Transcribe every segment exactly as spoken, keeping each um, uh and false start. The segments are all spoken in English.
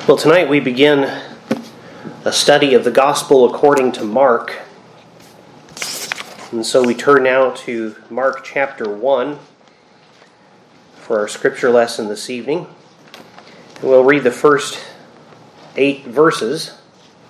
Well, tonight we begin a study of the Gospel according to Mark. And so we turn now to Mark chapter one for our scripture lesson this evening. And we'll read the first eight verses.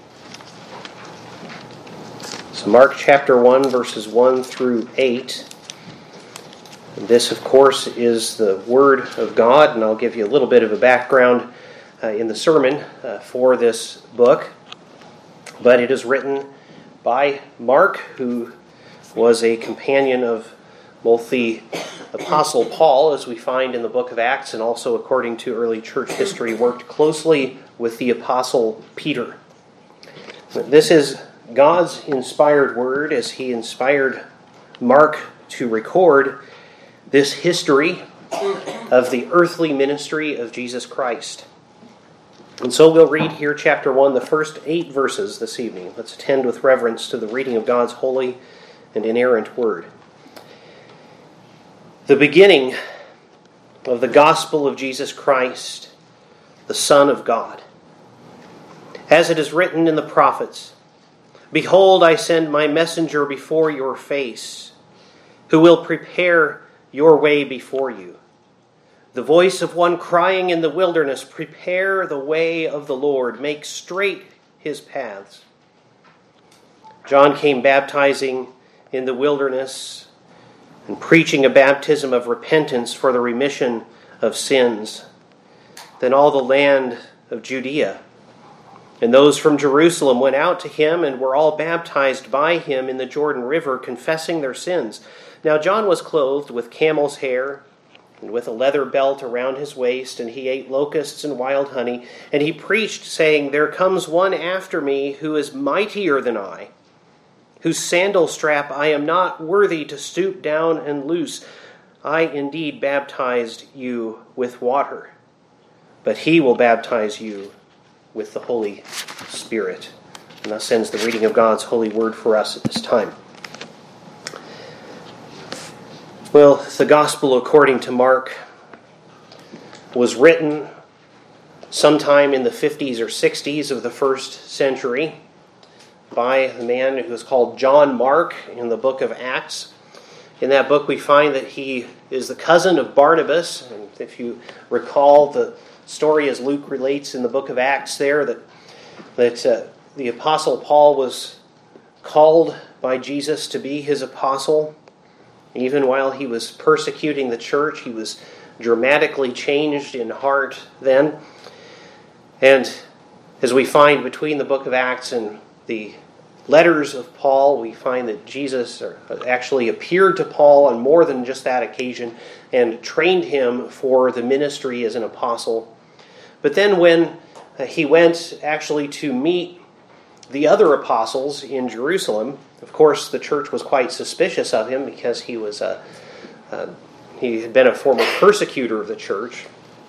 So Mark chapter one, verses one through eight. And this, of course, is the Word of God, and I'll give you a little bit of a background Uh, in the sermon uh, for this book. But it is written by Mark, who was a companion of both the Apostle Paul, as we find in the book of Acts, and also, according to early church history, worked closely with the Apostle Peter. This is God's inspired word as he inspired Mark to record this history of the earthly ministry of Jesus Christ. And so we'll read here chapter one, the first eight verses this evening. Let's attend with reverence to the reading of God's holy and inerrant word. The beginning of the gospel of Jesus Christ, the Son of God. As it is written in the prophets, "Behold, I send my messenger before your face, who will prepare your way before you. The voice of one crying in the wilderness, prepare the way of the Lord, make straight his paths." John came baptizing in the wilderness and preaching a baptism of repentance for the remission of sins. Then all the land of Judea and those from Jerusalem went out to him and were all baptized by him in the Jordan River, confessing their sins. Now John was clothed with camel's hair and with a leather belt around his waist, and he ate locusts and wild honey. And he preached, saying, "There comes one after me who is mightier than I, whose sandal strap I am not worthy to stoop down and loose. I indeed baptized you with water, but he will baptize you with the Holy Spirit." And thus ends the reading of God's holy word for us at this time. Well, the Gospel according to Mark was written sometime in the fifties or sixties of the first century by a man who was called John Mark in the book of Acts. In that book we find that he is the cousin of Barnabas. And if you recall the story as Luke relates in the book of Acts there, that, that uh, the Apostle Paul was called by Jesus to be his apostle. Even while he was persecuting the church, he was dramatically changed in heart then. And as we find between the book of Acts and the letters of Paul, we find that Jesus actually appeared to Paul on more than just that occasion and trained him for the ministry as an apostle. But then when he went actually to meet the other apostles in Jerusalem, of course, the church was quite suspicious of him because he was a, a he had been a former persecutor of the church.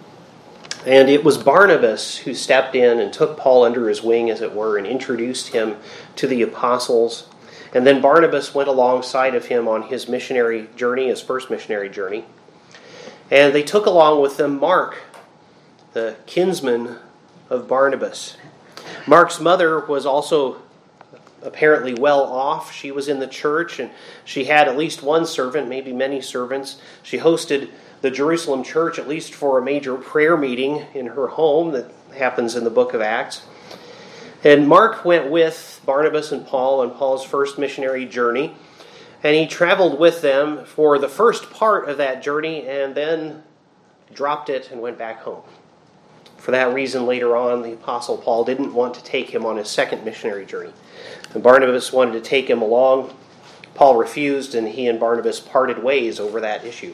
And it was Barnabas who stepped in and took Paul under his wing, as it were, and introduced him to the apostles. And then Barnabas went alongside of him on his missionary journey, his first missionary journey. And they took along with them Mark, the kinsman of Barnabas. Mark's mother was also apparently well off. She was in the church, and she had at least one servant, maybe many servants. She hosted the Jerusalem church, at least for a major prayer meeting in her home that happens in the book of Acts. And Mark went with Barnabas and Paul on Paul's first missionary journey, and he traveled with them for the first part of that journey and then dropped it and went back home. For that reason, later on, the Apostle Paul didn't want to take him on his second missionary journey. And Barnabas wanted to take him along. Paul refused, and he and Barnabas parted ways over that issue.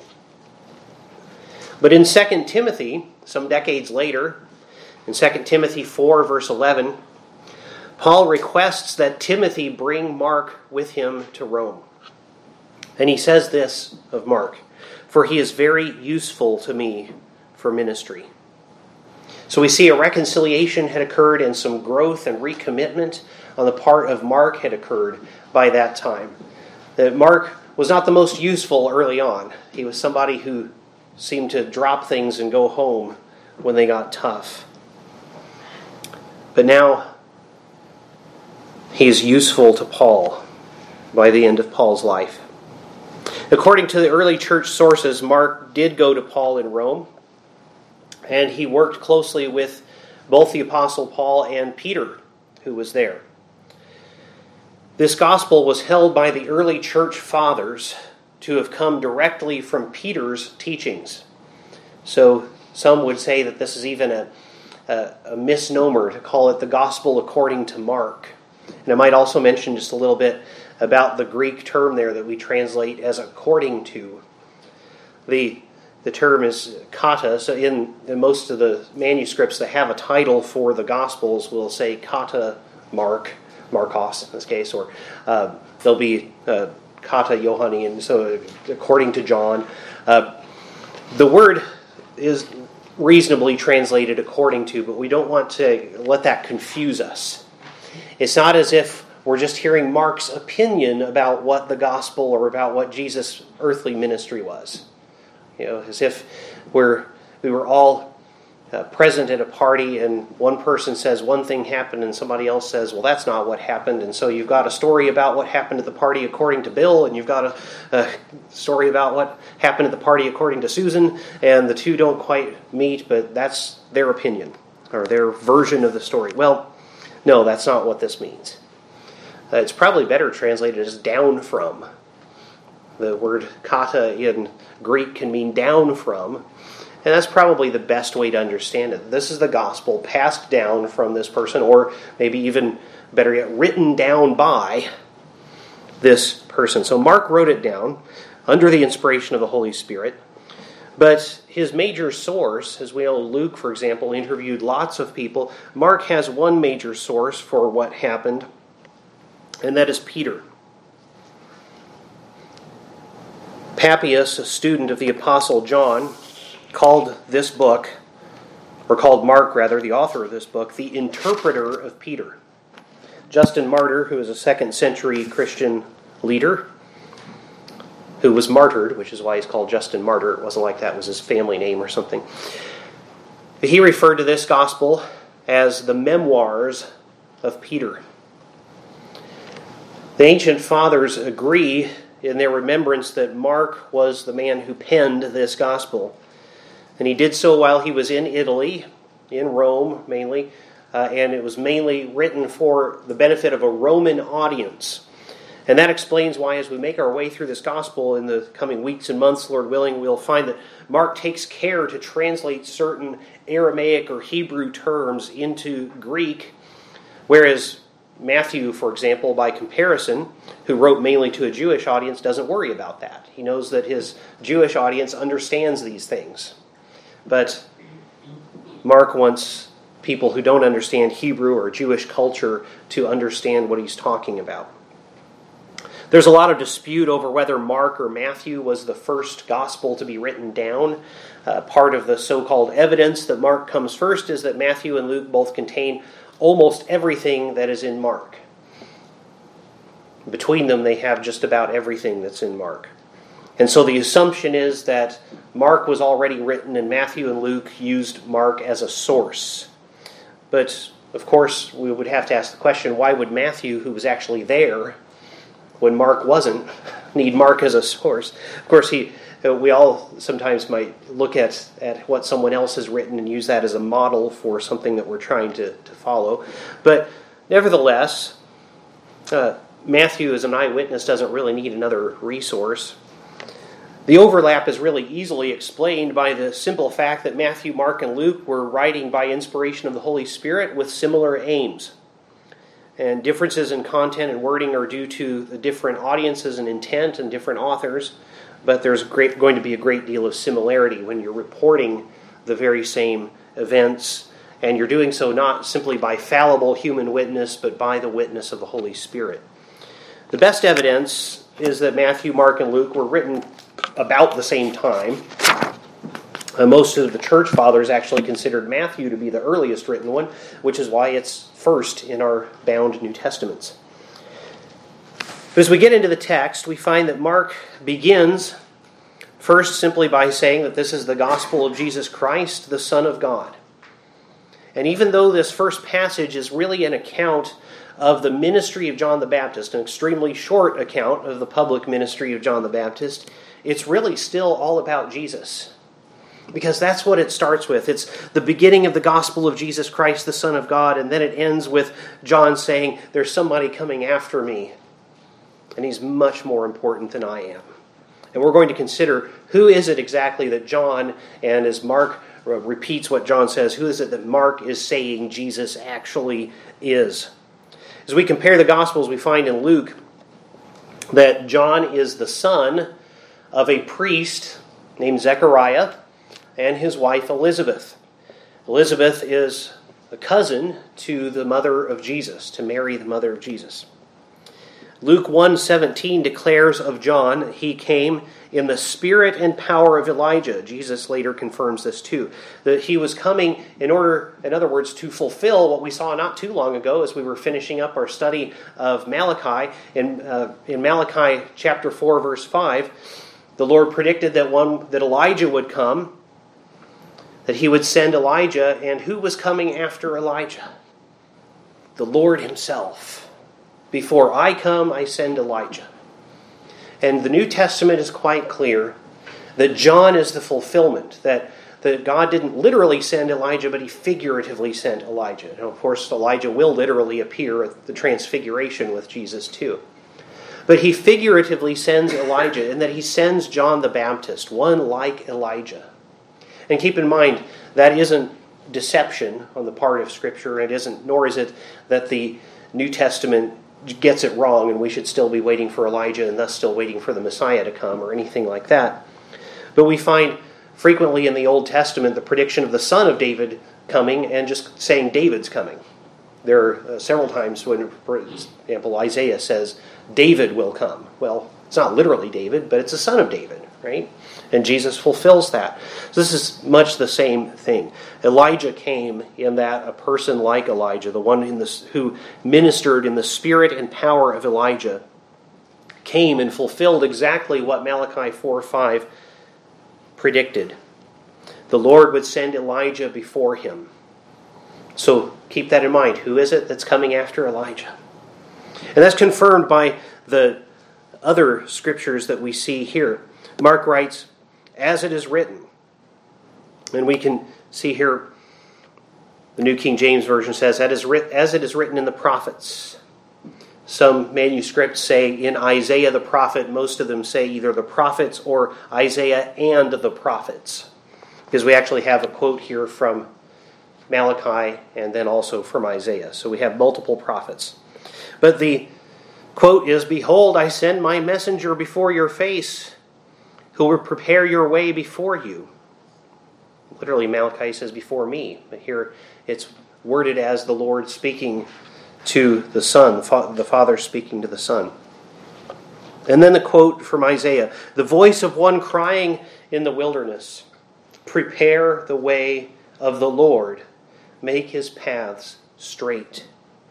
But in Second Timothy, some decades later, in Second Timothy four, verse eleven, Paul requests that Timothy bring Mark with him to Rome. And he says this of Mark, "For he is very useful to me for ministry." So we see a reconciliation had occurred and some growth and recommitment on the part of Mark had occurred by that time. That Mark was not the most useful early on. He was somebody who seemed to drop things and go home when they got tough. But now he is useful to Paul by the end of Paul's life. According to the early church sources, Mark did go to Paul in Rome, and he worked closely with both the Apostle Paul and Peter, who was there. This gospel was held by the early church fathers to have come directly from Peter's teachings. So some would say that this is even a, a, a misnomer to call it the gospel according to Mark. And I might also mention just a little bit about the Greek term there that we translate as according to. The the term is kata, so in, in most of the manuscripts that have a title for the Gospels will say kata Mark, Markos in this case, or uh, there'll be uh, kata Yohani, and so according to John. Uh, the word is reasonably translated according to, but we don't want to let that confuse us. It's not as if we're just hearing Mark's opinion about what the gospel or about what Jesus' earthly ministry was. You know, as if we're we were all uh, present at a party and one person says one thing happened and somebody else says, well, that's not what happened. And so you've got a story about what happened at the party according to Bill, and you've got a, a story about what happened at the party according to Susan, and the two don't quite meet, but that's their opinion or their version of the story. Well, no, that's not what this means. Uh, it's probably better translated as down from. The word kata in Greek can mean down from, and that's probably the best way to understand it. This is the gospel passed down from this person, or maybe even better yet, written down by this person. So Mark wrote it down under the inspiration of the Holy Spirit, but his major source, as we know, Luke, for example, interviewed lots of people. Mark has one major source for what happened, and that is Peter. Papias, a student of the Apostle John, called this book, or called Mark rather, the author of this book, the interpreter of Peter. Justin Martyr, who is a second century Christian leader, who was martyred, which is why he's called Justin Martyr. It wasn't like that was his family name or something. He referred to this gospel as the memoirs of Peter. The ancient fathers agree in their remembrance that Mark was the man who penned this gospel. And he did so while he was in Italy, in Rome mainly, uh, and it was mainly written for the benefit of a Roman audience. And that explains why, as we make our way through this gospel in the coming weeks and months, Lord willing, we'll find that Mark takes care to translate certain Aramaic or Hebrew terms into Greek, whereas Matthew, for example, by comparison, who wrote mainly to a Jewish audience, doesn't worry about that. He knows that his Jewish audience understands these things. But Mark wants people who don't understand Hebrew or Jewish culture to understand what he's talking about. There's a lot of dispute over whether Mark or Matthew was the first gospel to be written down. Uh, part of the so-called evidence that Mark comes first is that Matthew and Luke both contain almost everything that is in Mark. Between them, they have just about everything that's in Mark. And so the assumption is that Mark was already written and Matthew and Luke used Mark as a source. But, of course, we would have to ask the question, why would Matthew, who was actually there when Mark wasn't, need Mark as a source? Of course, he we all sometimes might look at, at what someone else has written and use that as a model for something that we're trying to, to follow. But nevertheless, uh, Matthew as an eyewitness doesn't really need another resource. The overlap is really easily explained by the simple fact that Matthew, Mark, and Luke were writing by inspiration of the Holy Spirit with similar aims. And differences in content and wording are due to the different audiences and intent and different authors. But there's great, going to be a great deal of similarity when you're reporting the very same events. And you're doing so not simply by fallible human witness, but by the witness of the Holy Spirit. The best evidence is that Matthew, Mark, and Luke were written about the same time. Uh, most of the church fathers actually considered Matthew to be the earliest written one, which is why it's first in our bound New Testaments. But as we get into the text, we find that Mark begins first simply by saying that this is the gospel of Jesus Christ, the Son of God. And even though this first passage is really an account of the ministry of John the Baptist, an extremely short account of the public ministry of John the Baptist, it's really still all about Jesus. Because that's what it starts with. It's the beginning of the gospel of Jesus Christ, the Son of God, and then it ends with John saying, there's somebody coming after me, and he's much more important than I am. And we're going to consider who is it exactly that John, and as Mark repeats what John says, who is it that Mark is saying Jesus actually is? As we compare the Gospels, we find in Luke that John is the son of a priest named Zechariah and his wife Elizabeth. Elizabeth is a cousin to the mother of Jesus, to Mary, the mother of Jesus. Luke one seventeen declares of John, he came in the spirit and power of Elijah. Jesus later confirms this too. That he was coming in order, in other words, to fulfill what we saw not too long ago as we were finishing up our study of Malachi. In, uh, in Malachi chapter four, verse five, the Lord predicted that one that Elijah would come, that he would send Elijah, and who was coming after Elijah? The Lord himself. Before I come, I send Elijah. And the New Testament is quite clear that John is the fulfillment, that, that God didn't literally send Elijah, but he figuratively sent Elijah. And of course, Elijah will literally appear at the transfiguration with Jesus too. But he figuratively sends Elijah, in that he sends John the Baptist, one like Elijah. And keep in mind, that isn't deception on the part of Scripture. It isn't, nor is it that the New Testament gets it wrong and we should still be waiting for Elijah and thus still waiting for the Messiah to come or anything like that. But we find frequently in the Old Testament the prediction of the son of David coming and just saying David's coming. There are uh, several times when, for example, Isaiah says David will come. Well, it's not literally David, but it's the son of David, right? And Jesus fulfills that. So this is much the same thing. Elijah came in that a person like Elijah, the one in this, who ministered in the spirit and power of Elijah, came and fulfilled exactly what Malachi four five predicted. The Lord would send Elijah before him. So keep that in mind. Who is it that's coming after Elijah? And that's confirmed by the other scriptures that we see here. Mark writes, as it is written. And we can see here, the New King James Version says, as it is written in the prophets. Some manuscripts say in Isaiah the prophet. Most of them say either the prophets or Isaiah and the prophets. Because we actually have a quote here from Malachi and then also from Isaiah. So we have multiple prophets. But the quote is, behold, I send my messenger before your face, who will prepare your way before you. Literally, Malachi says before me. But here it's worded as the Lord speaking to the Son, the Father speaking to the Son. And then the quote from Isaiah, the voice of one crying in the wilderness, prepare the way of the Lord, make his paths straight.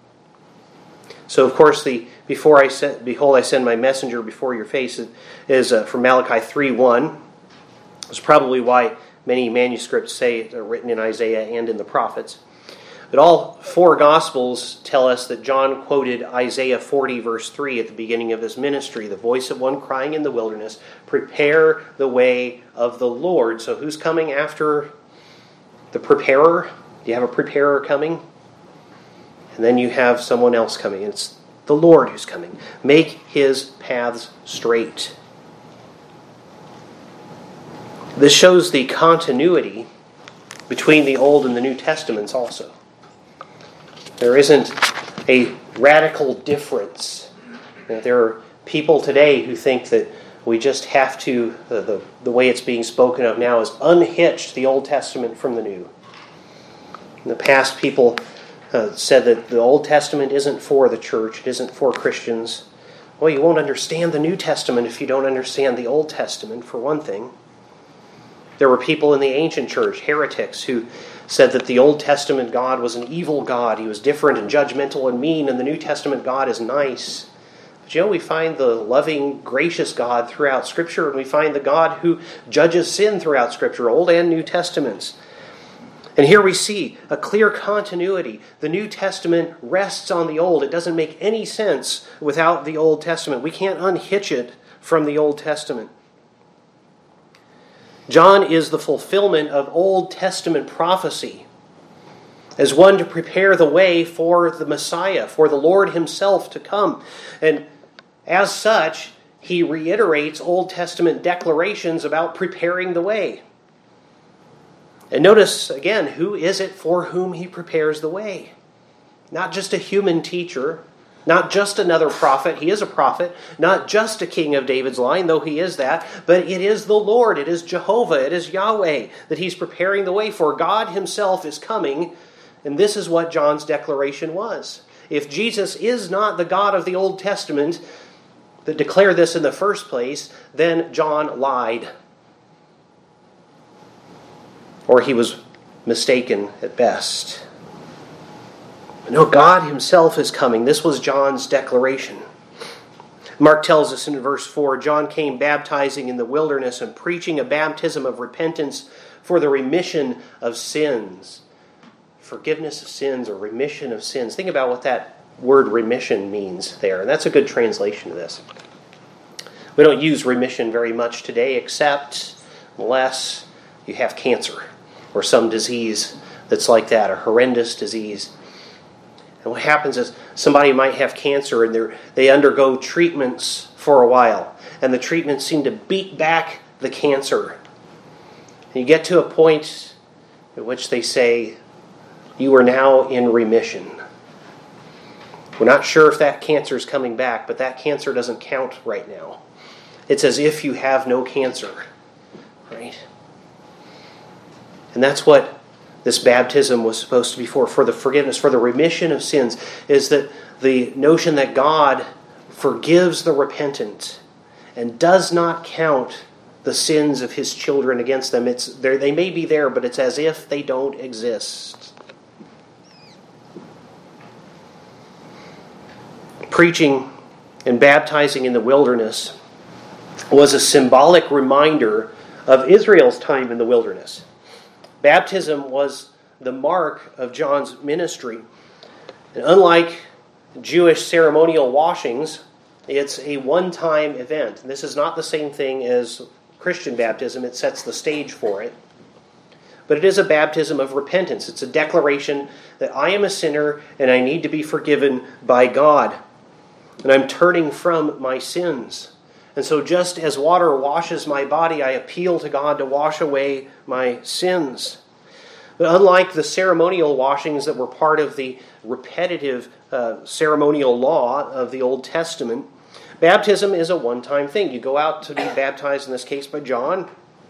So, of course, the before I send, behold, I send my messenger before your face is uh, from Malachi three one. It's probably why many manuscripts say they're written in Isaiah and in the prophets. But all four Gospels tell us that John quoted Isaiah forty, verse three at the beginning of his ministry. The voice of one crying in the wilderness, prepare the way of the Lord. So who's coming after the preparer? Do you have a preparer coming? And then you have someone else coming. It's the Lord who's coming. Make his paths straight. This shows the continuity between the Old and the New Testaments also. There isn't a radical difference. There are people today who think that we just have to, the, the, the way it's being spoken of now is unhitch the Old Testament from the New. In the past, people Uh, said that the Old Testament isn't for the church, it isn't for Christians. Well, you won't understand the New Testament if you don't understand the Old Testament, for one thing. There were people in the ancient church, heretics, who said that the Old Testament God was an evil God. He was different and judgmental and mean, and the New Testament God is nice. But you know, we find the loving, gracious God throughout Scripture, and we find the God who judges sin throughout Scripture, Old and New Testaments. And here we see a clear continuity. The New Testament rests on the Old. It doesn't make any sense without the Old Testament. We can't unhitch it from the Old Testament. John is the fulfillment of Old Testament prophecy as one to prepare the way for the Messiah, for the Lord himself to come. And as such, he reiterates Old Testament declarations about preparing the way. And notice, again, who is it for whom he prepares the way? Not just a human teacher, not just another prophet. He is a prophet. Not just a king of David's line, though he is that. But it is the Lord, it is Jehovah, it is Yahweh that he's preparing the way for. God himself is coming, and this is what John's declaration was. If Jesus is not the God of the Old Testament that declared this in the first place, then John lied. Or he was mistaken at best. No, God himself is coming. This was John's declaration. Mark tells us in verse four, John came baptizing in the wilderness and preaching a baptism of repentance for the remission of sins. Forgiveness of sins or remission of sins. Think about what that word remission means there. And that's a good translation of this. We don't use remission very much today, except unless you have cancer or some disease that's like that, a horrendous disease. And what happens is somebody might have cancer and they they undergo treatments for a while. And the treatments seem to beat back the cancer. And you get to a point at which they say, you are now in remission. We're not sure if that cancer is coming back, but that cancer doesn't count right now. It's as if you have no cancer. Right? And that's what this baptism was supposed to be for, for the forgiveness, for the remission of sins, is that the notion that God forgives the repentant and does not count the sins of his children against them. It's they may be there, but it's as if they don't exist. Preaching and baptizing in the wilderness was a symbolic reminder of Israel's time in the wilderness. Baptism was the mark of John's ministry. And unlike Jewish ceremonial washings, it's a one-time event. This is not the same thing as Christian baptism. It sets the stage for it. But it is a baptism of repentance. It's a declaration that I am a sinner and I need to be forgiven by God. And I'm turning from my sins. And so just as water washes my body, I appeal to God to wash away my sins. But unlike the ceremonial washings that were part of the repetitive uh, ceremonial law of the Old Testament, baptism is a one-time thing. You go out to be baptized, in this case by John.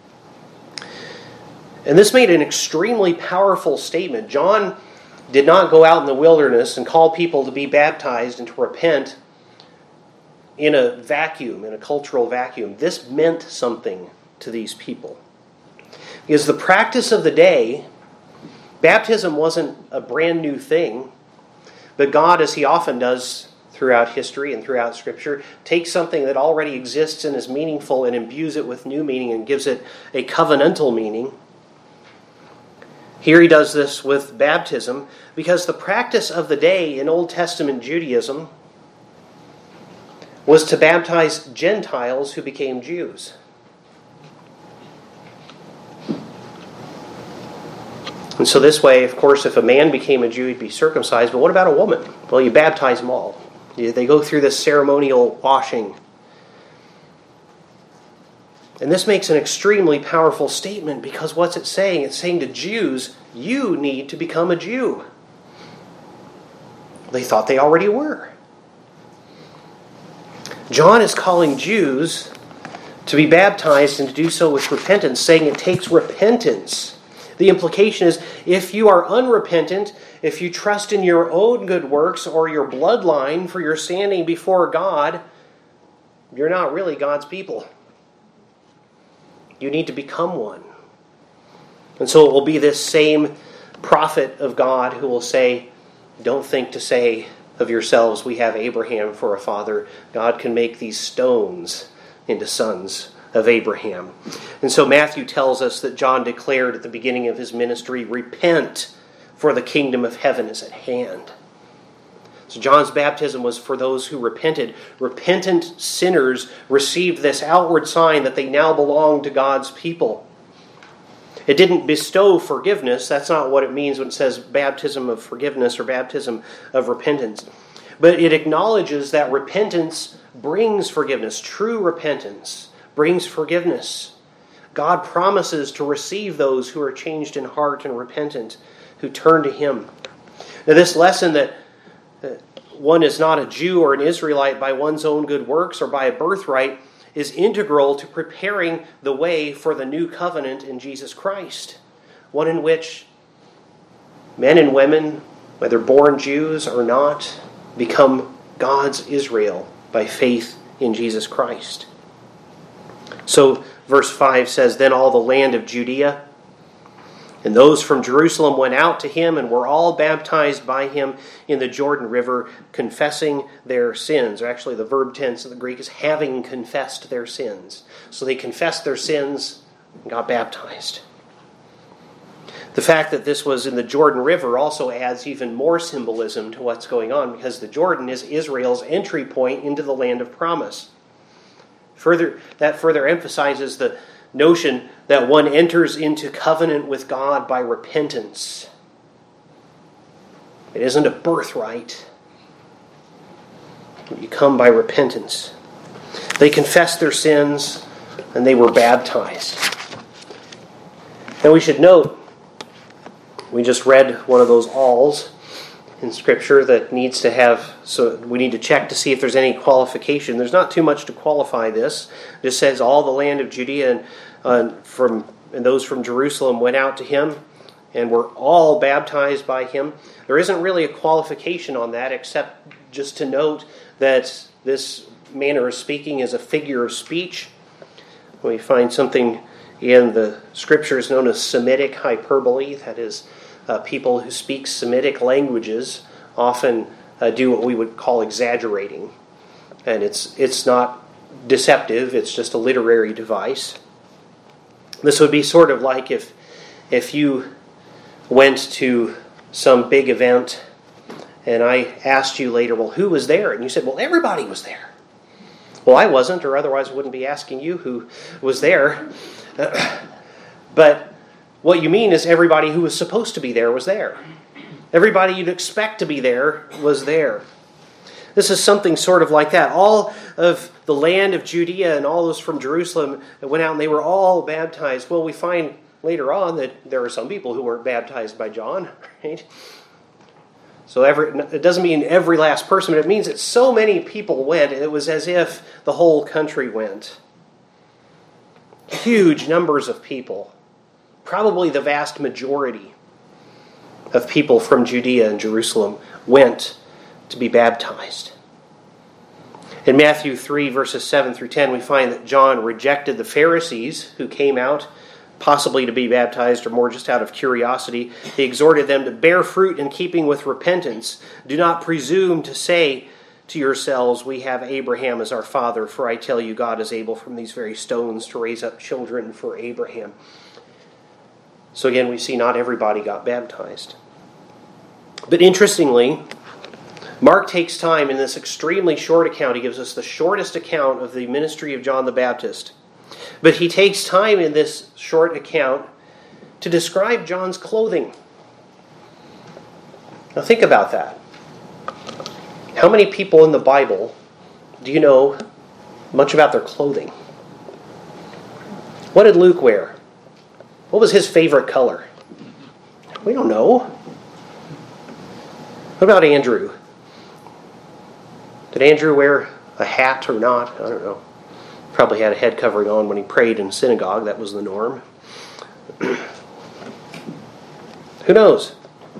And this made an extremely powerful statement. John did not go out in the wilderness and call people to be baptized and to repent in a vacuum, in a cultural vacuum. This meant something to these people. Because the practice of the day, baptism wasn't a brand new thing, but God, as he often does throughout history and throughout Scripture, takes something that already exists and is meaningful and imbues it with new meaning and gives it a covenantal meaning. Here he does this with baptism because the practice of the day in Old Testament Judaism was to baptize Gentiles who became Jews. And so this way, of course, if a man became a Jew, he'd be circumcised. But what about a woman? Well, you baptize them all. They go through this ceremonial washing. And this makes an extremely powerful statement because what's it saying? It's saying to Jews, you need to become a Jew. They thought they already were. John is calling Jews to be baptized and to do so with repentance, saying it takes repentance. The implication is, if you are unrepentant, if you trust in your own good works or your bloodline for your standing before God, you're not really God's people. You need to become one. And so it will be this same prophet of God who will say, don't think to say of yourselves, we have Abraham for a father. God can make these stones into sons of Abraham. And so Matthew tells us that John declared at the beginning of his ministry, "Repent, for the kingdom of heaven is at hand." So John's baptism was for those who repented. Repentant sinners received this outward sign that they now belong to God's people. It didn't bestow forgiveness. That's not what it means when it says baptism of forgiveness or baptism of repentance. But it acknowledges that repentance brings forgiveness. True repentance brings forgiveness. God promises to receive those who are changed in heart and repentant, who turn to Him. Now, this lesson that one is not a Jew or an Israelite by one's own good works or by a birthright is integral to preparing the way for the new covenant in Jesus Christ. One in which men and women, whether born Jews or not, become God's Israel by faith in Jesus Christ. So verse five says, "Then all the land of Judea and those from Jerusalem went out to him and were all baptized by him in the Jordan River, confessing their sins." Or actually, the verb tense of the Greek is having confessed their sins. So they confessed their sins and got baptized. The fact that this was in the Jordan River also adds even more symbolism to what's going on, because the Jordan is Israel's entry point into the land of promise. Further, that further emphasizes the notion that one enters into covenant with God by repentance. It isn't a birthright. You come by repentance. They confessed their sins and they were baptized. And we should note, we just read one of those alls in Scripture that needs to have, so we need to check to see if there's any qualification. There's not too much to qualify this. It just says all the land of Judea and, uh, from, and those from Jerusalem went out to him and were all baptized by him. There isn't really a qualification on that, except just to note that this manner of speaking is a figure of speech. We find something in the Scriptures known as Semitic hyperbole. That is, uh, people who speak Semitic languages often uh, do what we would call exaggerating. And it's it's not deceptive, it's just a literary device. This would be sort of like if if you went to some big event and I asked you later, well, who was there? And you said, well, everybody was there. Well, I wasn't, or otherwise I wouldn't be asking you who was there. But what you mean is everybody who was supposed to be there was there. Everybody you'd expect to be there was there. This is something sort of like that. All of the land of Judea and all those from Jerusalem that went out and they were all baptized. Well, we find later on that there are some people who weren't baptized by John, right? So every, it doesn't mean every last person, but it means that so many people went, it was as if the whole country went. Huge numbers of people. Probably the vast majority of people from Judea and Jerusalem went to be baptized. In Matthew three, verses seven through ten, we find that John rejected the Pharisees who came out possibly to be baptized, or more just out of curiosity. He exhorted them to bear fruit in keeping with repentance. Do not presume to say to yourselves, we have Abraham as our father, for I tell you, God is able from these very stones to raise up children for Abraham. So again, we see not everybody got baptized. But interestingly, Mark takes time in this extremely short account. He gives us the shortest account of the ministry of John the Baptist. But he takes time in this short account to describe John's clothing. Now think about that. How many people in the Bible do you know much about their clothing? What did Luke wear? What was his favorite color? We don't know. What about Andrew? Did Andrew wear a hat or not? I don't know. Probably had a head covering on when he prayed in synagogue. That was the norm. Who knows?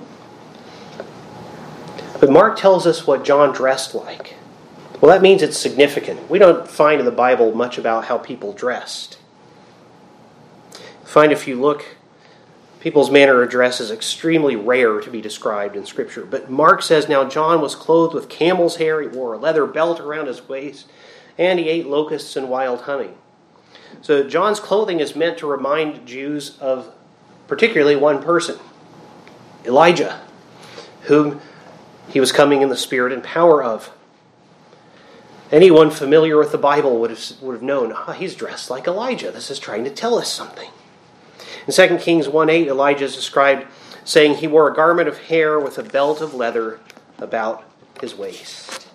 But Mark tells us what John dressed like. Well, that means it's significant. We don't find in the Bible much about how people dressed. Find if you look, people's manner of dress is extremely rare to be described in Scripture. But Mark says, now John was clothed with camel's hair, he wore a leather belt around his waist, and he ate locusts and wild honey. So John's clothing is meant to remind Jews of particularly one person, Elijah, whom he was coming in the spirit and power of. Anyone familiar with the Bible would have, would have known, ah, he's dressed like Elijah. This is trying to tell us something. In Second Kings one eight, Elijah is described saying he wore a garment of hair with a belt of leather about his waist.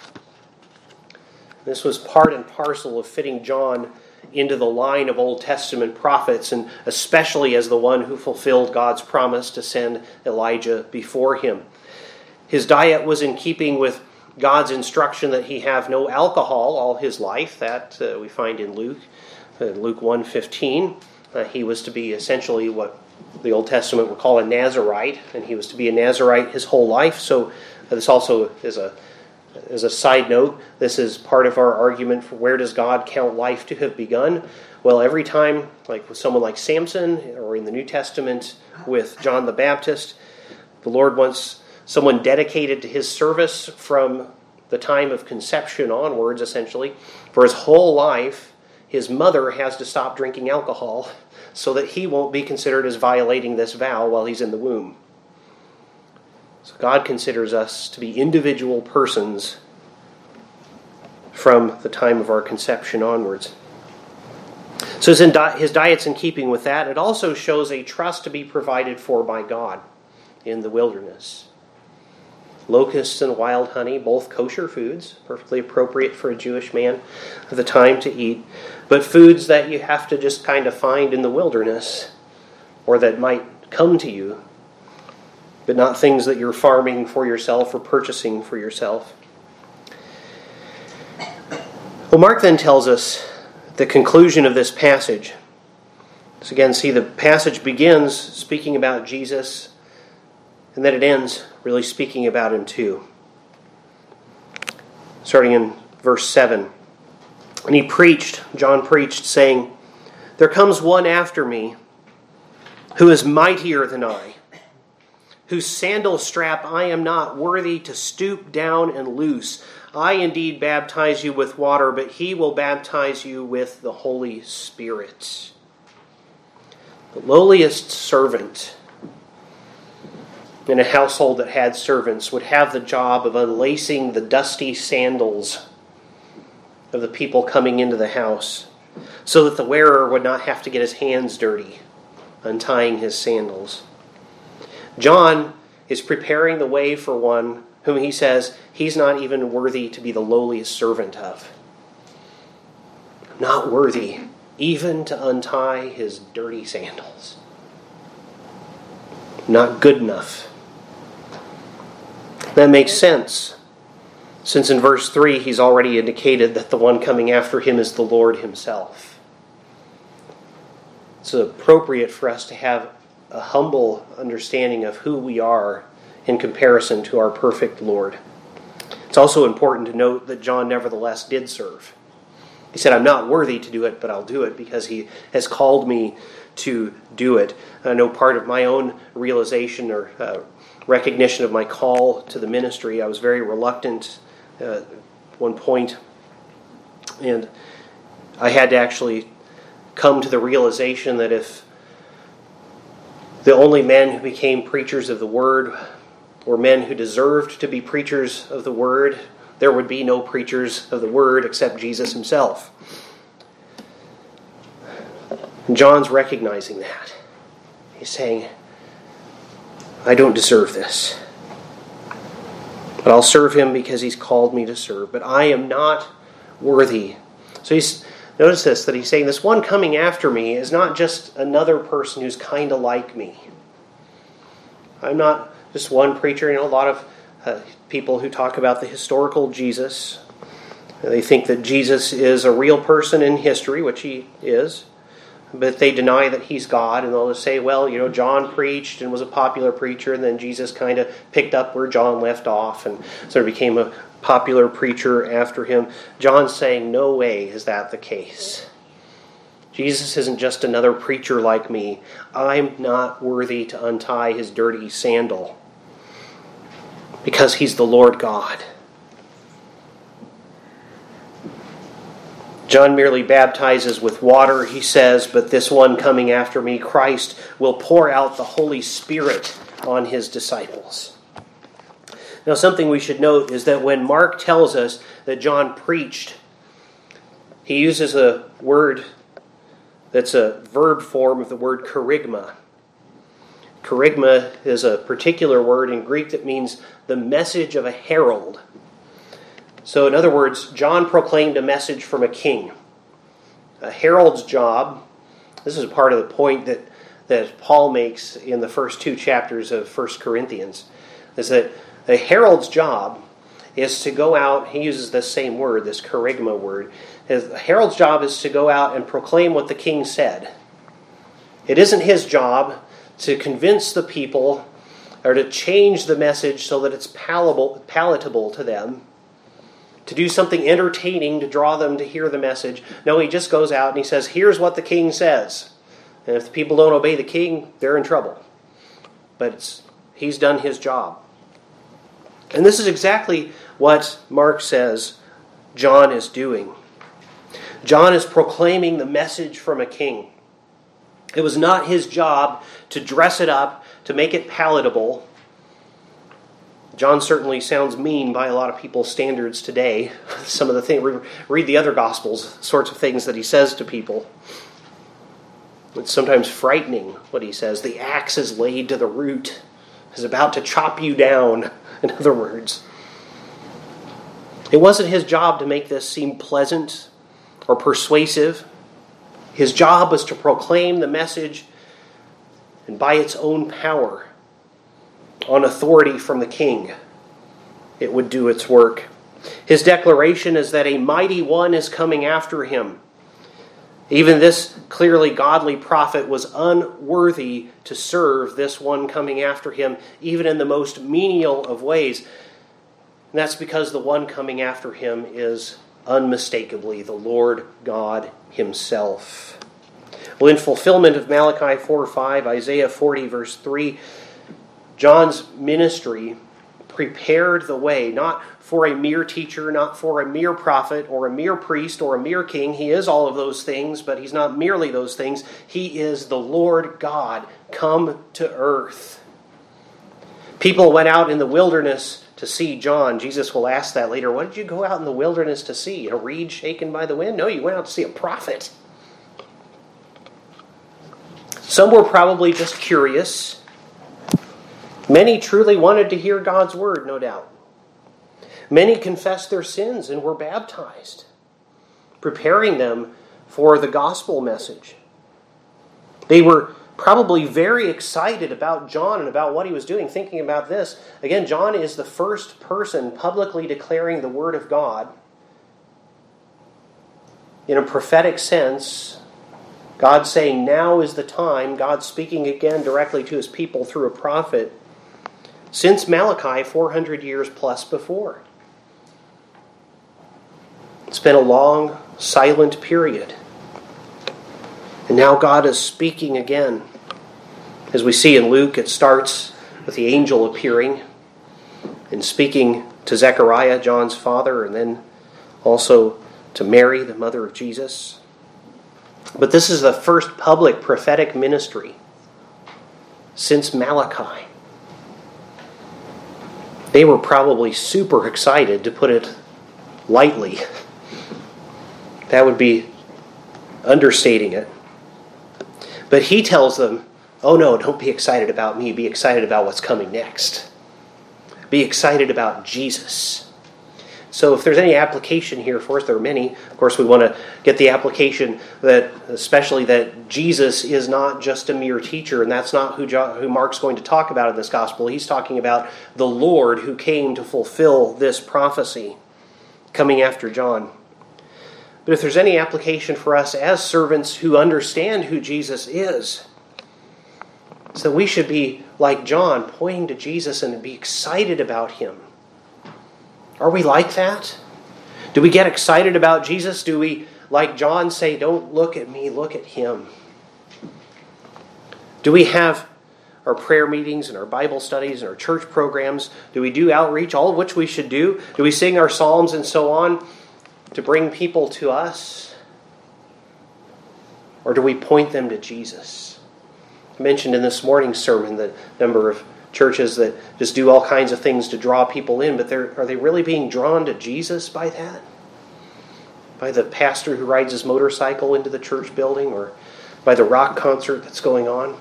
This was part and parcel of fitting John into the line of Old Testament prophets, and especially as the one who fulfilled God's promise to send Elijah before him. His diet was in keeping with God's instruction that he have no alcohol all his life. That uh, we find in Luke, uh, Luke one fifteen. Uh, he was to be essentially what the Old Testament would call a Nazirite, and he was to be a Nazirite his whole life. So uh, this also is a As a side note, this is part of our argument for where does God count life to have begun? Well, every time, like with someone like Samson, or in the New Testament with John the Baptist, the Lord wants someone dedicated to his service from the time of conception onwards, essentially. For his whole life, his mother has to stop drinking alcohol so that he won't be considered as violating this vow while he's in the womb. So God considers us to be individual persons from the time of our conception onwards. So his diet's in keeping with that. It also shows a trust to be provided for by God in the wilderness. Locusts and wild honey, both kosher foods, perfectly appropriate for a Jewish man of the time to eat, but foods that you have to just kind of find in the wilderness, or that might come to you, but not things that you're farming for yourself or purchasing for yourself. Well, Mark then tells us the conclusion of this passage. So again, see, the passage begins speaking about Jesus, and then it ends really speaking about him too. Starting in verse seven. And he preached, John preached, saying, "There comes one after me who is mightier than I, whose sandal strap I am not worthy to stoop down and loose. I indeed baptize you with water, but he will baptize you with the Holy Spirit." The lowliest servant in a household that had servants would have the job of unlacing the dusty sandals of the people coming into the house, so that the wearer would not have to get his hands dirty untying his sandals. John is preparing the way for one whom he says he's not even worthy to be the lowliest servant of. Not worthy even to untie his dirty sandals. Not good enough. That makes sense, since in verse three he's already indicated that the one coming after him is the Lord himself. It's appropriate for us to have a humble understanding of who we are in comparison to our perfect Lord. It's also important to note that John nevertheless did serve. He said, "I'm not worthy to do it, but I'll do it because he has called me to do it." I know part of my own realization or uh, recognition of my call to the ministry, I was very reluctant uh, at one point, and I had to actually come to the realization that if the only men who became preachers of the Word were men who deserved to be preachers of the Word, there would be no preachers of the Word except Jesus himself. And John's recognizing that. He's saying, I don't deserve this, but I'll serve him because he's called me to serve. But I am not worthy. So he's notice this, that he's saying this one coming after me is not just another person who's kind of like me. I'm not just one preacher. You know, a lot of uh, people who talk about the historical Jesus, they think that Jesus is a real person in history, which he is, but they deny that he's God, and they'll just say, well, you know, John preached and was a popular preacher, and then Jesus kind of picked up where John left off and sort of became a popular preacher after him. John's saying, no way is that the case. Jesus isn't just another preacher like me. I'm not worthy to untie his dirty sandal because he's the Lord God. John merely baptizes with water, he says, but this one coming after me, Christ, will pour out the Holy Spirit on his disciples. Now, something we should note is that when Mark tells us that John preached, he uses a word that's a verb form of the word kerygma. Kerygma is a particular word in Greek that means the message of a herald. So, in other words, John proclaimed a message from a king. A herald's job, this is part of the point that, that Paul makes in the first two chapters of First Corinthians, is that a herald's job is to go out, he uses the same word, this kerygma word, a herald's job is to go out and proclaim what the king said. It isn't his job to convince the people or to change the message so that it's palatable, palatable to them, to do something entertaining to draw them to hear the message. No, he just goes out and he says, here's what the king says. And if the people don't obey the king, they're in trouble. But it's, he's done his job. And this is exactly what Mark says John is doing. John is proclaiming the message from a king. It was not his job to dress it up, to make it palatable. John certainly sounds mean by a lot of people's standards today. Some of the things, read the other Gospels, sorts of things that he says to people. It's sometimes frightening what he says. The axe is laid to the root, is about to chop you down, in other words. It wasn't his job to make this seem pleasant or persuasive. His job was to proclaim the message, and by its own power, on authority from the king, it would do its work. His declaration is that a mighty one is coming after him. Even this clearly godly prophet was unworthy to serve this one coming after him, even in the most menial of ways. And that's because the one coming after him is unmistakably the Lord God himself. Well, in fulfillment of Malachi four five, Isaiah forty verse three, John's ministry prepared the way, not for a mere teacher, not for a mere prophet, or a mere priest, or a mere king. He is all of those things, but he's not merely those things. He is the Lord God come to earth. People went out in the wilderness to see John. Jesus will ask that later. What did you go out in the wilderness to see? A reed shaken by the wind? No, you went out to see a prophet. Some were probably just curious. Many truly wanted to hear God's word, no doubt. Many confessed their sins and were baptized, preparing them for the gospel message. They were probably very excited about John and about what he was doing, thinking about this. Again, John is the first person publicly declaring the word of God. In a prophetic sense, God saying, now is the time. God speaking again directly to his people through a prophet. Since Malachi, four hundred years plus before. It's been a long, silent period. And now God is speaking again. As we see in Luke, it starts with the angel appearing and speaking to Zechariah, John's father, and then also to Mary, the mother of Jesus. But this is the first public prophetic ministry since Malachi. They were probably super excited, to put it lightly. That would be understating it. But he tells them, oh no, don't be excited about me. Be excited about what's coming next. Be excited about Jesus. So if there's any application here for us, there are many. Of course, we want to get the application that, especially that Jesus is not just a mere teacher, and that's not who, John, who Mark's going to talk about in this gospel. He's talking about the Lord who came to fulfill this prophecy, coming after John. But if there's any application for us as servants who understand who Jesus is, so we should be like John, pointing to Jesus and be excited about him. Are we like that? Do we get excited about Jesus? Do we, like John, say, don't look at me, look at him? Do we have our prayer meetings and our Bible studies and our church programs? Do we do outreach, all of which we should do? Do we sing our psalms and so on to bring people to us? Or do we point them to Jesus? I mentioned in this morning's sermon the number of churches that just do all kinds of things to draw people in, but are they really being drawn to Jesus by that? By the pastor who rides his motorcycle into the church building, or by the rock concert that's going on?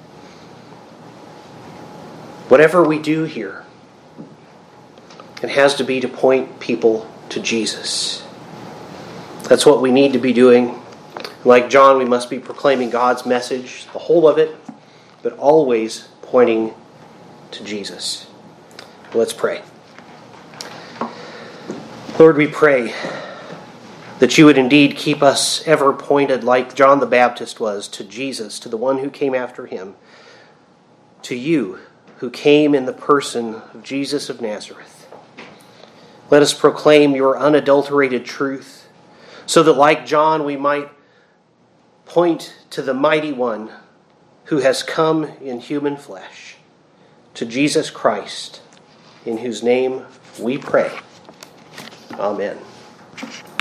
Whatever we do here, it has to be to point people to Jesus. That's what we need to be doing. Like John, we must be proclaiming God's message, the whole of it, but always pointing to Jesus. Let's pray. Lord, we pray that you would indeed keep us ever pointed, like John the Baptist was, to Jesus, to the one who came after him, to you, who came in the person of Jesus of Nazareth. Let us proclaim your unadulterated truth, so that like John we might point to the mighty one who has come in human flesh, to Jesus Christ, in whose name we pray. Amen.